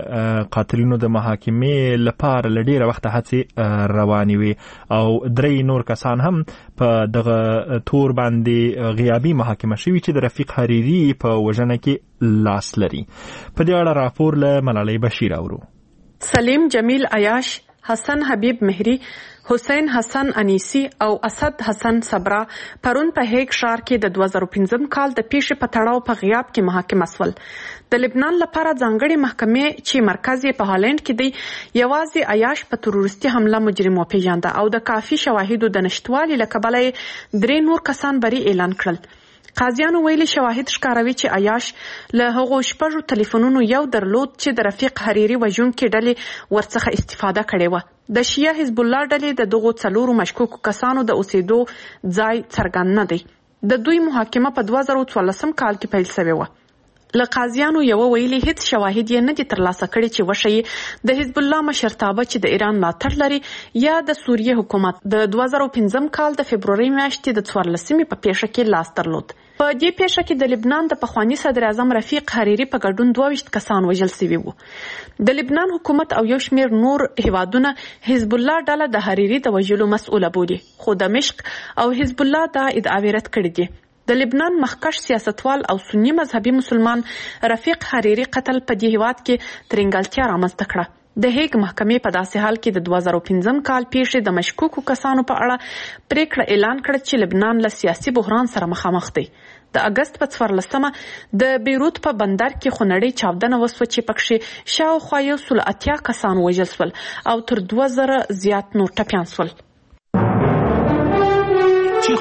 د قاتلینو د محاکمې لپاره له ډېره وخته هڅې روانې وي او 3 نور کسان هم په دغه تور باندې غیابي محاکمه شوي چې د رفیق حریری په وژنه کې لاس لري. په دې اړه راپور له ملالۍ بشیر اورو. سلیم جمیل عیاش، حسن حبیب مهری، حسین حسن انیسی او اسد حسن صبرا پرون په هیګ ښار کې د 2015 کال د پیښې په تړاو په غیاب کې محاکمه شول. د لبنان لپاره ځانګړې محکمې چې مرکز یې په هالند کې دی یوازې عیاش په تروریستي حمله مجرم وپیژانده او د کافي شواهدو د نشټوالي له کبله 3 نور کسان بری اعلان کړل. قاضیانو ویلي شواهد ښکاروي چې عیاش له هغو 6 ټلیفونونو یو درلود چې د رفیق حریری وژونکې ډلې ورڅخه استفاده کړې وه. د شیعه حزب الله ډلې د دغو 4 مشکوکو کسانو د اوسېدو ځای څرګند نه دی. د دوی محاکمه په 2014 کال کې پیل شوې وه. له قاضیانو یو ویلي هیڅ شواهد یې نه دي ترلاسه کړي چې وښیي د حزب الله مشرتابه چې د ایران ملاتړ لري یا د سوریې حکومت د 2015 کال د فبرورۍ میاشتې د 14 په پیښه کې لاس درلود. په دې پیښه کې د لبنان د پخوانی صدر اعظم رفیق حریری په ګډون 22 کسان وژل شوي وو. د لبنان حکومت او یو شمېر نور هیوادونه حزب الله ډله د حریری د وژلو مسؤله بولي خو دمشق او حزب الله دا ادعاوې رد کړي دي. د لبنان مخکښ سیاستوال او سنی مذهبي مسلمان رفیق حریری قتل په دې هیواد کې ترنګلتیا رامنځته کړه. د هیګ محکمې په داسې حال کې د 2015 کال پیښې د مشکوکو کسانو په اړه پریکړه اعلان کړه چې لبنان له سیاسي بحران سره مخامخ دی. د اگست په 14 د بیروت په بندر کې خونړۍ چاودنه وسوه چې پکښې شاوخوا 180 کسان وژل شول او تر 2000 زیات نور ټپیان شول. چې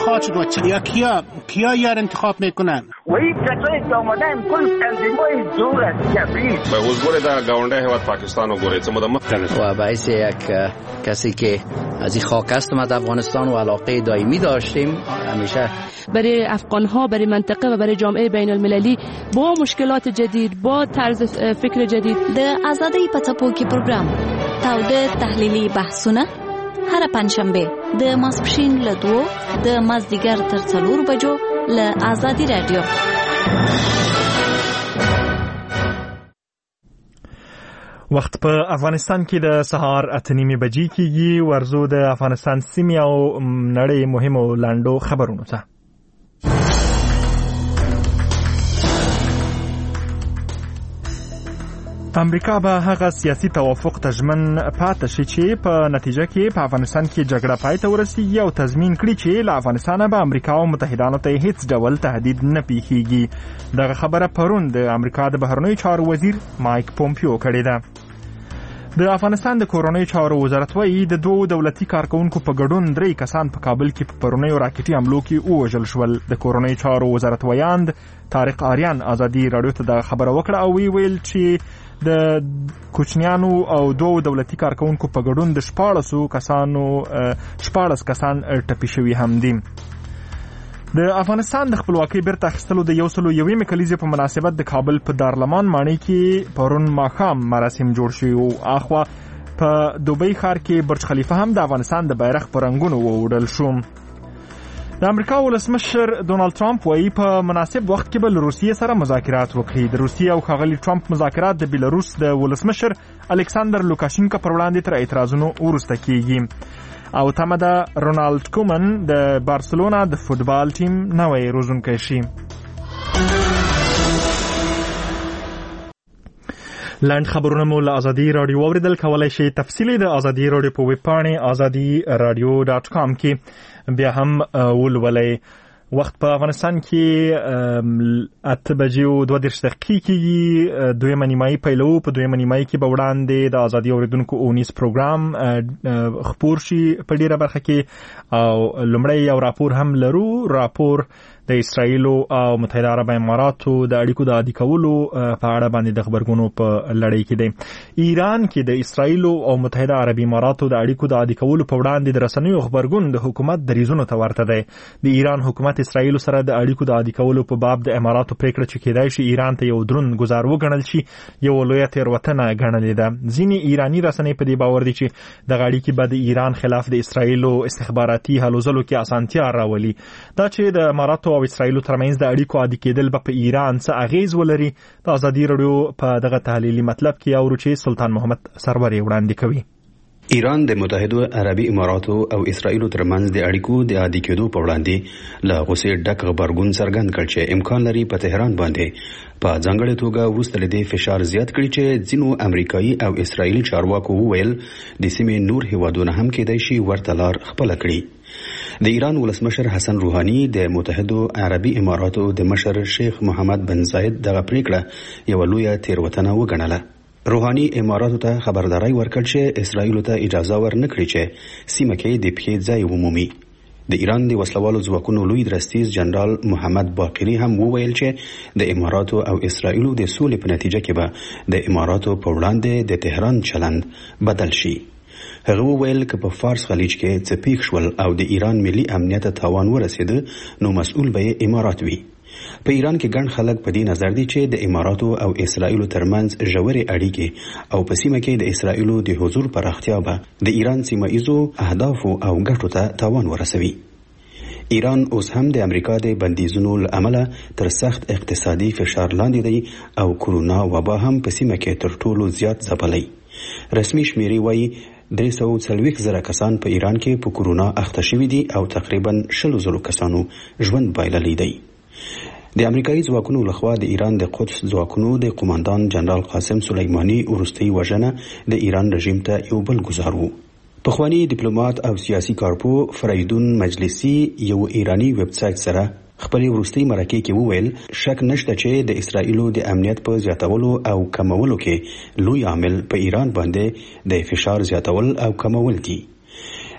خواهد شد و کیا یار انتخاب میکنن؟ و این کسایی که آمدن کل تنظیم‌های دور از جبری به حضور در گاونده هیواد پاکستان و گوره څه مدمت و باعث یک کسی که از این خاک هستم از افغانستان و علاقه دائمی داشتیم همیشه برای افغان‌ها، برای منطقه و برای جامعه بین المللی با مشکلات جدید، با طرز فکر جدید. د آزادۍ په څپو کې پروګرام تاوده تحلیلي بحثونه هر پنځشنبه د ماسپښین له 2 د مازدیګر تر 4 بجو له آزادي رادیو. وخت په افغانستان کې د سهار 8:30 بجې کېږي. ورزو د افغانستان سیمې او نړۍ مهمو لاندو خبرونو ته. امریکا به هغه سیاسي توافق ته ژمن پاتې شي چې په نتیجه کې په افغانستان کې جګړه پای ته ورسیږي او تضمین کړي چې له افغانستانه به امریکا او متحدانو ته هیڅ ډول تهدید نه پیښیږي. دغه خبره پرون د امریکا د بهرنیو چارو وزیر مایک پومپیو کړې ده. د افغانستان د کورنیو چارو وزارت وايي د دوو دولتي کارکونکو په ګډون 3 کسان په کابل کې په پرونیو راکټي حملو کې ووژل شول. د کورنیو چارو وزارت ویاند طارق آریان ازادي رادیو ته د خبره وکړه او ویل چې د کوچنیانو او دوو دولتي کارکونکو په ګډون د 14 کسان ټپي شوي هم دي. د افغانستان د خپلواکۍ بیرته اخیستلو د 101 کلیزې په مناسبت د کابل په دارالمان ماڼۍ کې پرون ماښام مراسم جوړ شوي او اخوا په دوبۍ ښار کې برج خلیفه هم د افغانستان د بیرغ په رنګونو ووړل شو. د امریکا ولسمشر ډونالد ټرمپ وايي په مناسب وخت کې به له روسیې سره مذاکرات وکړي. د روسیې او ښاغلي ټرمپ مذاکرات د بیلاروس د ولسمشر الکساندر لوکاشینکا پر وړاندې تر اعتراضونو وروسته کیږي او تمه ده رونالد کومن د بارسلونا د فوتبال ټیم نوی روزونکی شي. لاند خبرونه مو له آزادي رادیو اوریدل کولای شي. تفصیلی د آزادي رادیو په ویب پاڼه azadiradio.com کې بیا هم ولولئ. وخت په افغانستان کې 8 بجې او 2 دقیقې کېږي. دویمه نیمایي پیلو. په دویمه نیمایي کې به وړاندې د آزادي اوریدونکو اونیز پروګرام خپور شي په ډیره برخه کې او لومړی یو راپور هم لرو. راپور د اسرائیل او متحده عرب اماراتو د اړیکو د عادي کولو په اړه باندې د خبرګونو په لړۍ کې دی. ایران کې د اسرائیل او متحده عرب اماراتو د اړیکو د عادي کولو په وړاندې د رسنیو خبرګون د حکومت دریځونو ته ورته دی. د ایران حکومت اسرائیل سره د اړیکو د عادي کولو په باب د اماراتو پریکړه چې کېدای شي ایران ته یو درون گزار وګڼل شي یو لویه تېروتنه ګڼلې ده. ځینې ایرانی رسنۍ په دې باور دي چې د اړیکې به د ایران خلاف د اسرائیل استخباراتي هلو ځلو کې اسانتیا راولي. دا چې د اماراتو او اسرائیل ترمنځ د اړیکو عادي کېدل به په ایران څه اغیز ولري د آزادي رادیو په دغه تحلیلي مطلب کې اورو چې سلطان محمد سرور یې وړاندې کوي. ایران د متحده عربي اماراتو او اسرائیل ترمنځ د اړیکو د عادي کېدو په وړاندې له غوسې ډک غبرګون څرګند کړ چې امکان لري په تهران باندې په ځانګړې توګه وروسته له دې فشار زیات کړي چې ځینو امریکایي او اسرائیلي چارواکو وویل د سیمې نور هیوادونه هم کېدای شي ورته لار خپله کړي. د ایران ولسمشر حسن روحاني د متحده عربي اماراتو د مشر شیخ محمد بن زاید دغه پریکړه یو لویه تېروتنه وګڼله. روحاني اماراتو ته خبرداري ورکړ چې اسرائیل ته اجازه ورنکړي چې سیمه کې د پخې ځای ومومي. د ایران د وسلوالو ځواکونو لوی درستیز جنرال محمد باقری هم وویل چې د اماراتو او اسرائیل د سولې په نتیجه کې به د اماراتو په وړاندې د تهران چلند بدل شي. هغه وویل چې په فارس خلیج کې څه پیښ شول او د ایران ملي امنیت ته تاوان ورسېد نو مسؤل به امارات وي. په ایران کې ګڼ خلک په دې نظر دي چې د اماراتو او اسرائیل ترمنځ ژورې اړیکې او په سیمه کې د اسرائیل د حضور پراختیا به د ایران سیمه ایزو اهدافو او ګټو ته تاوان ورسوي. ایران اوس هم د امریکا د بندیزونو له امله تر سخت اقتصادي فشار لاندې دی او کرونا وبا هم په سیمه کې تر ټولو زیات ځپلی. رسمي شمیرې وایي 340,000 کسان په ایران کې په کرونا اخته شوي دي او تقریبا 100,000 کسانو ژوند بایللی دی. د امریکایي ځواکونو لخوا د ایران د قدس ځواکونو د قوماندان جنرال قاسم سلیمانی وروستۍ وژنه د ایران رژیم ته یو بل ګزار و. پخوانی ډیپلوماټ او سیاسي کارپو فریدون مجلسی یو ایرانی ویب سایټ سره خپلې وروستۍ مرکې کې وویل شک نشته چې د اسرائیل د امنیت په زیاتولو او کمولو کې لوی عامل په ایران باندې د فشار زیاتول او کمول دي.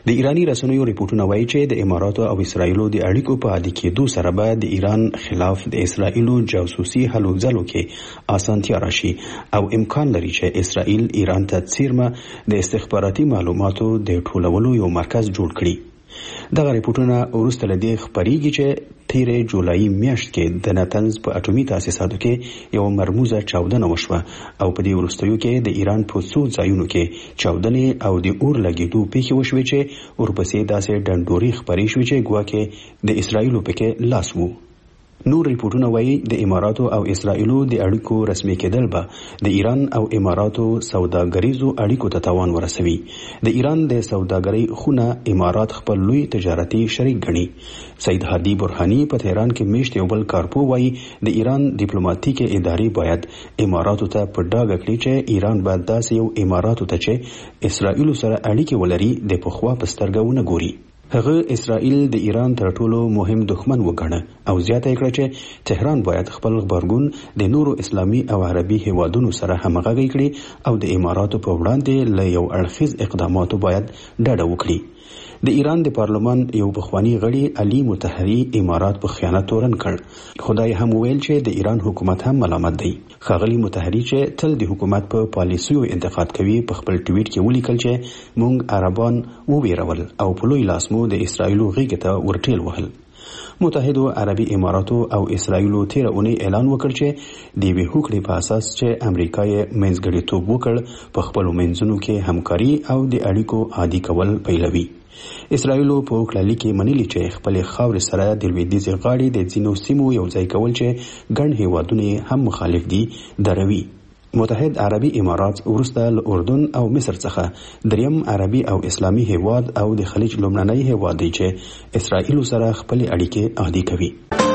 د ایرانی رسنیو ریپورتونه وایي چې د اماراتو او اسرایلو د اړیکو په عادي کېدو سره به د ایران خلاف د اسرایلو جاسوسي هلو ځلو کې اسانتیا راشي او امکان لري چې اسرائیل ایران ته څیرمه د استخباراتي معلوماتو د ټولولو یو مرکز جوړ کړي. دغه ریپورتونه وروسته له دې خبرېږي چې تیرې جولای میاشت کې د نتنز په اټومي تاسیساتو کې یو مرموزه چاودنه وشوه او په دې وروستیو کې د ایران په څو ځایونو کې چاودنې او د اور لګېدو پیښې وشوې چې ورپسې داسې ډنډوري خپرې شوې چې ګواکې د اسرائیلو پکې لاس وو. نور ریپورتونه وایي د اماراتو او اسرائیلو د اړیکو رسمي کېدل به د ایران او اماراتو سوداګریزو اړیکو ته تاوان ورسوي. د ایران د سوداګرۍ خونه امارات خپل لوی تجارتي شریک ګڼي. سید هادي برهاني په تهران کې میشت یو بل کارپو وایي د ایران ډیپلوماټیکې ادارې باید اماراتو ته په ډاګه کړي چې ایران باید داسې یو اماراتو ته چې اسرائیلو سره اړیکې ولري د پخوا په سترګه ونه ګوري. هغه اسرائیل د ایران تر ټولو مهم دښمن وګڼه او زیاته کړه چې تهران باید خپل غبرګون د نورو اسلامي او عربي هیوادونو سره همغږي کړي او د اماراتو په وړاندې له یو اړخیز اقداماتو باید ډډه وکړي. د ایران د پارلمان یو پخوانی غړي علي مطهري امارات په خیانت تورن کړ. خدای هم ویل چې د ایران حکومت هم ملامت دی. ښاغلي مطهري چې تل د حکومت په پالیسیو انتقاد کوي په خپل ټویټ کې ولیکل چې موږ عربان وویرول او په لوی لاس مو د اسرائیلو غیږ ته ورټیل وهل. متحده عربي اماراتو او اسرائیلو تیر اونۍ اعلان وکړ چې د وی هوکړې په اساس چې امریکا یې منځګړیتوب وکړ په خپل منځونو کې همکاري او د اړیکو عادي کول پیلوي. اسرائیلو په کلالي کې منلي چې خپل خاور سره د لویدیځ غاړې د ځینو سیمو یو ځای کول چې ګڼ هیوادونه هم مخالف دي دروي. متحد عربي امارات وروسته له اردن او مصر څخه دریم عربي او اسلامي هیواد او د خلیج لومړنی هیواد دی چې اسرائیل سره خپل اړیکې عادي کوي.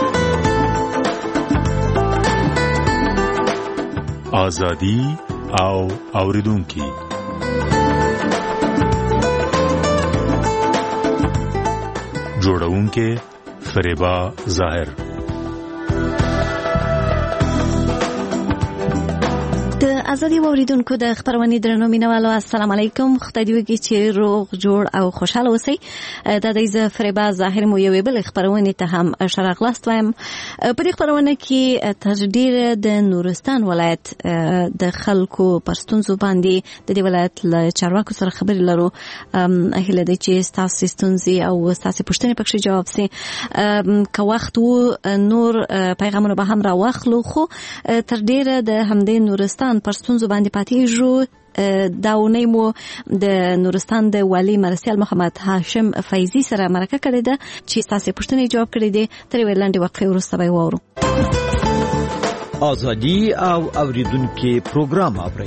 ازادي او اوریدونکو جوړونکې فریبا ظاهر. د ازادي اوریدونکو د خبرونې درنو مینوالو السلام علیکم. خدای دې وکړي چې روغ جوړ او خوشاله اوسئ. د دې فریبا ظاهر مو یو بل خبرونه ته هم شراغلاست وایم. په دې خبرونه کې تجدید د نورستان ولایت د خلکو پرستونزو باندې د دې ولایت له چارواکو سره خبرې لرو. اهله دې چې تاسو ستونزې او تاسو پوښتنې پکې جواب سي که وخت وو نور پیغامونه به هم راوخلو خو تر ډیره د همدې نورستان پرستونزو باندې پاتې داونی مو د نورستان د والی مرسیال محمد هاشم فیضی سره مرکه کړې ده چې تاسو پوښتنې جواب کړې دي. تر ویلاندې وقفه وروسته به وورو. ازادي او اوریدونکو پروګرام اورئ.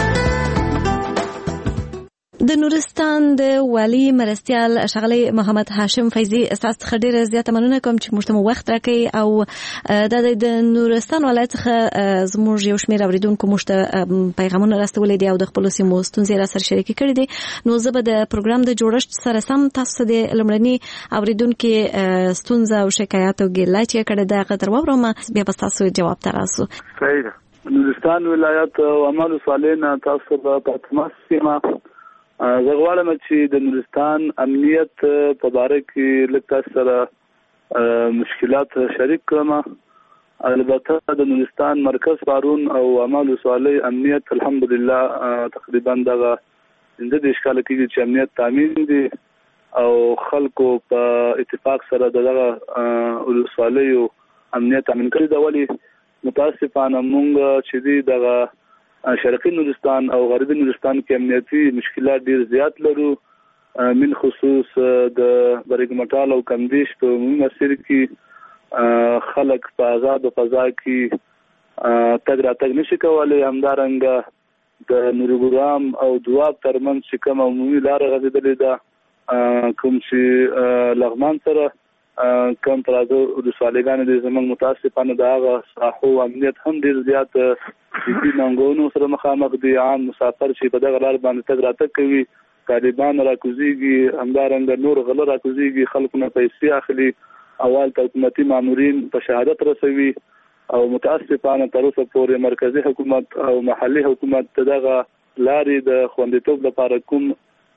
د نورستان د والی مرستیال ښاغلی محمد هاشم فیضی اساس خډيره زیاته مننه کوم چې موږ ته وخت راکړي او د نورستان ولایت څخه زموږ یو شمېر اوریدونکو موږ ته پیغامونه راستولي دي او د خپل سیمو ستونزې را سره شریک کړي دي. نو زه به د پروګرام د جوړښت سره سم تاسو د لمړني اوریدونکو ستونزه او شکایت او ګیله چې کړه د قدر وورم بیا به تاسو جواب تراسو. صحیح ده. نورستان ولایت او عمل صالحین تاسو په پاتماس سیمه زه غواړم چې د نورستان امنیت په باره کې لکه سره مشکلات شریک کړم. البته د نورستان مرکز پارون او عمل صالح امنیت الحمدلله تقریبا دغه د اشکال کې چې امنیت تامین دي او خلکو په اتفاق سره دغه صالح امنیت تامین کړی دا. ولی متاسفانه مونږ چې دغه شرقي نورستان او غربي نورستان کې امنیتي مشکلات ډیر زیات لرو. من خصوص د برګمټال او کندیش په مسیر کې خلک په آزاد فضا کې تګ راتګ نشي کولای. همدارنګه د نورګرام او دواب ترمنځ چې کوم عمومي لار غځېدلې ده کوم چې لغمان سره کم ترازو د سوالګانو د زمنګ متاسفانه د هغه صحو امنیت هم ډیر زیات د ننګونو سره مخامخ دي. عام مسافر چې په دغه لار باندې تګ راتګ کوي طالبان راکوزيږي، همدارنګه نور غلط راکوزيږي، خلکو نه پیسې اخلي، اول حکومتي مامورین په شهادت رسوي او متاسفانه تر اوسه پورې مرکزی حکومت او محلي حکومت دغه لارې د خوندیتوب لپاره کوم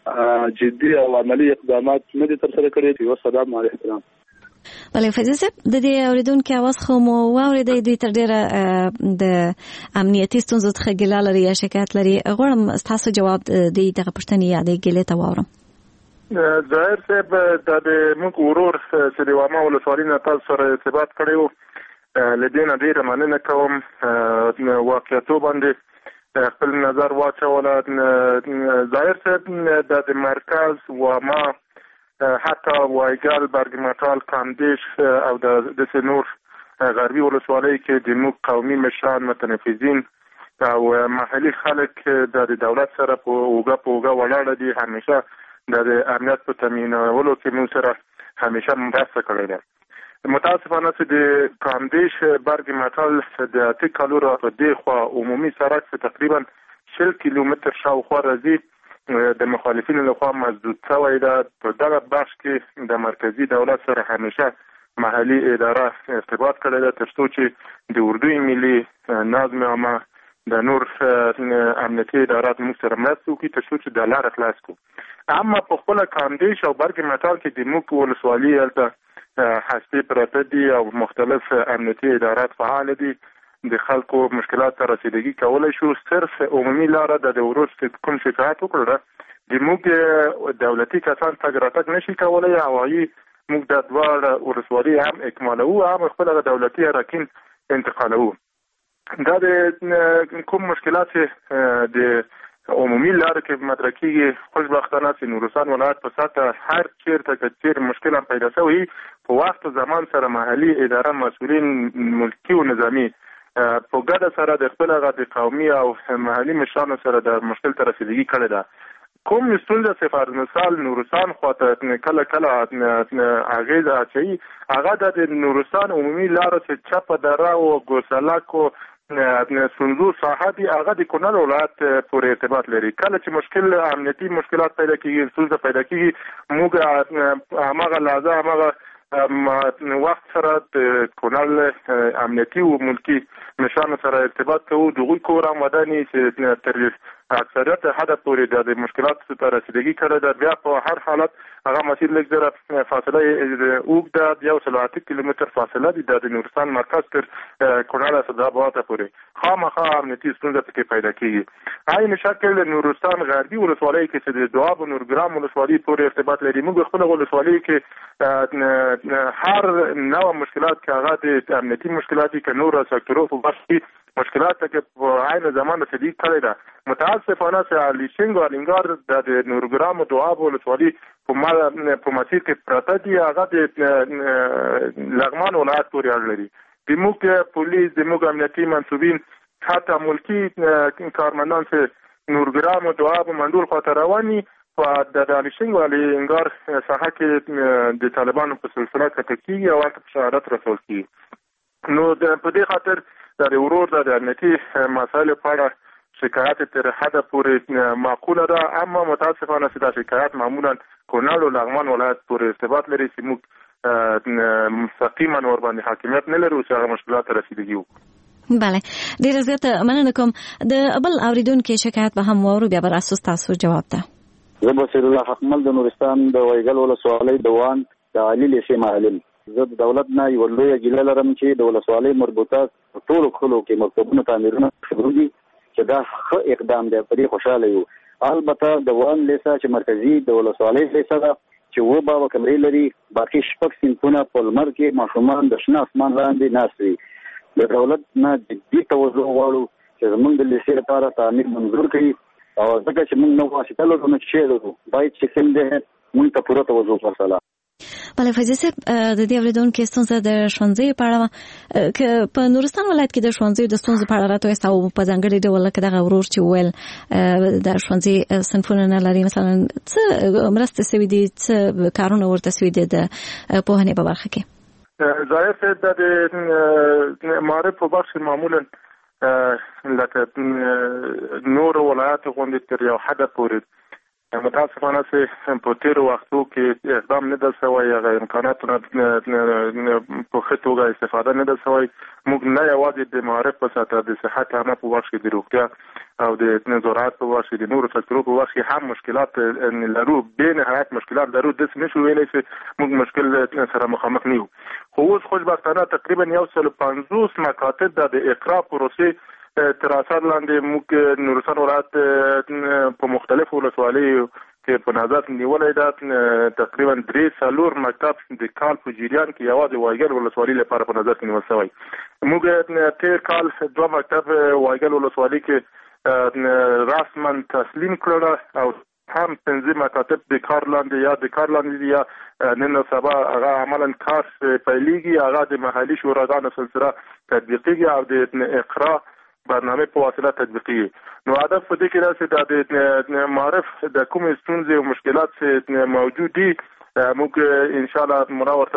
جدي او عملی اقدامات نه دي ترسره کړي. یو سلام او احترام. بله فیض صاحب د دې اوریدونکو اواز خو مو واورېدی دوی تر ډېره د امنیتي ستونزو څخه ګیله لري یا شکایت لري. غواړم ستاسو جواب د دغه پوښتنې یا د ګیلې ته واورم. ظاهر صاحب د موږ ورور چې د واما ولسوالۍ نه تاسو سره ارتباط کړی و له دې نه ډېره مننه کوم واقعیتو باندې خپل نظر واچوله. ظاهر صاحب د مرکز واما حتی وایګل برګمټال کاندیش او د نور غربي ولسوالۍ کې د موږ قومي مشران متنفذین او محلي خلک د دولت سره په اوږه ولاړ دي. همیشه د امنیت په تامینولو کې موږ سره همیشه مرسته کړې ده. متاسفانه چې د کاندیش برګمټال د 8 کالو را په دې خوا عمومي سړک تقریبا 60 کیلومتر شاوخوا راځي د مخالفینو لخوا مسدود شوی ده. په دغه بخش کې د مرکزی دولت سره همیشه محلي اداره ارتباط کړی ده تر څو چې د اردوی ملي نظم عامه د نور امنیتي ادارات موږ سره مرسته وکړي تر څو چې د لاره خلاص کړو. اما په خپله کاندیش او برګمټال کې د موږ ولسوالۍ هلته هستې پراته دي او مختلف امنیتي ادارات فعال دي. د خلکو مشکلات ته رسیدګي کولای شو. صرف عمومي لاره د ورور کوم شکایت وکړه د موږ دولتي کسان تګ راتګ نشي کولای او موږ د دوه ولسوالۍ هم اکمالو هم خپل دولتي اراکین انتقالو. دا د کوم مشکلات د عمومي لاره کې مطرح کیږي خوشبختانه چې نورستان ولایت په ساته هر چیرته چې مشکل پیدا شوی په وخت زمان سره محلي اداره مسؤلین ملکی او نظامی په ګډه سره د خپل غږ قومي او محلي مشرانو سره د مشکل ته رسیدګي کړې ده. کوم ستونزه صفر مثال نورستان خواته کله اغیز اچي هغه د نورستان عمومي لاره چې چپ دره او ګوسلاک او سنځو ساحه دي هغه د کونړ ولایت پورې ارتباط لري. کله چې مشکل امنیتي مشکلات پیدا کیږي ستونزه پیدا کیږي موږ هغه لازم هغه وخت سره د کونړ امنیتي او ملکی مشرانو سره ارتباط کوو. دغه کورم وداني چې تر اکثریت هدف پورې د مشکلات ته رسیدګي کړې ده. بیا په هر حالت هغه مسیر لږ زره فاصله اوږده 108 کیلومتر فاصله دي د نورستان مرکز تر کونړ اسداباد پورې خامخا امنیتي ستونزه پکې پیدا کیږي. عین شکل نورستان غربي ولسوالۍ کې چې د دواب او نورګرام ولسوالۍ پورې ارتباط لري. موږ خپل ولسوالۍ کې هر نوع مشکلات کې هغه د امنیتي مشکلات کې نور سکتورو په بخش مشکلات کې په عین زمان رسیدګي کړې ده. متاسفانه چې الیشنګ او لنګار د نورګرام او دواب ولسوالۍ په مسیر کې پراته دي هغه د لغمان ولایت پورې اړه لري. د موږ پولیس د موږ امنیتي منصوبین حتی ملکی کارمندان چې نورګرام او دواب منډول خاطر رواني په د الیشنګ او لنګار ساحه کې د طالبانو په سلسله کې کېږي او ورته شهادت رسول کیږي. نو په دې خاطر د ورور د امنیتي مسایلو په اړه شکایت تر حد پورې معقوله ده. اما متاسفانه چې دا شکایت معمولا کونړ او لغمان ولایت پورې ارتباط لري چې موږ مستقیما ور باندې حاکمیت نه لرو چې هغه مشکلات رسیدګي وکړو. بله ډیره زیاته مننه کوم. د بل اوریدونکو شکایت به هم وورو بیا بر اساس تاسو جواب ده. زه بصیر الله حکمل د نورستان د وایګل ولسوالۍ د وان د علي لسی محلل. زه د دولت نه یو لوی ګیله لرم چې د ولسوالۍ مربوطه ټولو خلکو کې مکتبونو تعمیرونه شروع دي چې دا ښه اقدام دی. په دې خوشاله یو. البته د وان لیسا چې مرکزی د ولسوالۍ لیسا ده چې و بابا کمرې لري باقي شپږ صنفونه په لمر کې ماشومان د شنه اسمان لاندې ناست وي. د دولت نه جدي توجه غواړو چې زموږ د لیسې لپاره تعمیر منظور کړي او ځکه چې موږ نو واسطه لرو نو چې لرو باید چې څنګه موږ ته پوره توجه وکړو. بله فیض صاحب د دې اوریدونکو ستونزه د ښوونځیو په اړه که په نورستان ولایت کې د ښوونځیو د ستونزو په اړه راته او په ځانګړي ډول لکه دغه ورور چې ویل د ښوونځي صنفونه نه لري مثلا څه مرسته سوي دي څه کارونه ورته سوي دي د پوهنې په برخه کې؟ ظاهر صاحب د معارف په بخش معمولا لکه نور ولایات غوندې تر یو حد پورې متاسفانه چې په تیر وختو کې اقدام نه ده شوی یا امکاناتونه په ښه توګه استفاده نه ده شوی. موږ نه یوازې د معارف په سطحه د صحت عامه په وخت کې د روغتیا او د زراعت په وخت کې د نورو سکتورو په وخت کې هم مشکلات لرو، بې نهایت مشکلات لرو. داسې نشو ویلی چې موږ مشکل سره مخامخ نه یو. خو اوس خوشبختانه تقریبا 150 مکاتب د اقرا پروسې تر اثر لاندې موږ نورستان ولایت په مختلفو ولسوالیو کې په نظر نیولای ده. تقریبا 3 مکتب د کال په جریان کې یوازې وایګل ولسوالۍ لپاره په نظر کې نیول شوی. موږ تیر کال 2 مکتب وایګل ولسوالۍ کې رسما تسلیم کړل او هم 15 مکاتب د کار لاندې یا نن سبا هغه عملا کار پیلېږي، هغه د محلي شوراګانو سلسله تطبیقېږي او د اقرا برنامه په واسطه تطبیقي. نو هدف په دې کې دا چې د معرف د کوم ستونزې او مشکلات موجود دي موږ ان شاء الله منور